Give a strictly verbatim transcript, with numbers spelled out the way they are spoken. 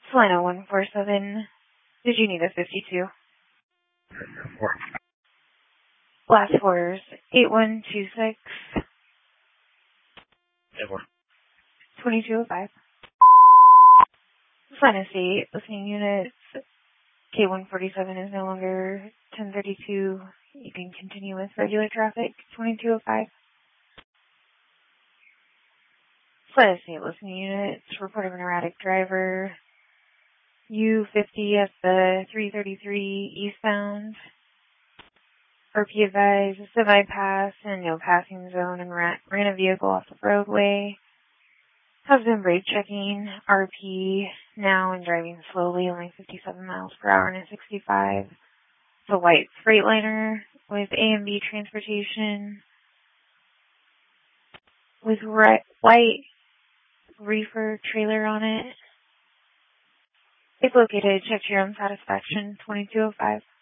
Solano one four seven. Did you need a fifty-two? Four. Last fours, eight one two six. Eight four. twenty-two oh five. Solano State, listening units. K one forty-seven is no longer ten thirty-two. You can continue with regular traffic, twenty-two oh five. Solano State, listening units. Report of an erratic driver. U fifty at the three thirty-three eastbound. R P advised, semi-pass and no passing zone and ran, ran a vehicle off the roadway. Has been brake checking. R P now and driving slowly, only fifty-seven miles per hour and a sixty-five. It's a white Freightliner with A and B transportation with re- white reefer trailer on it. It's located. Check your own satisfaction, twenty-two oh five.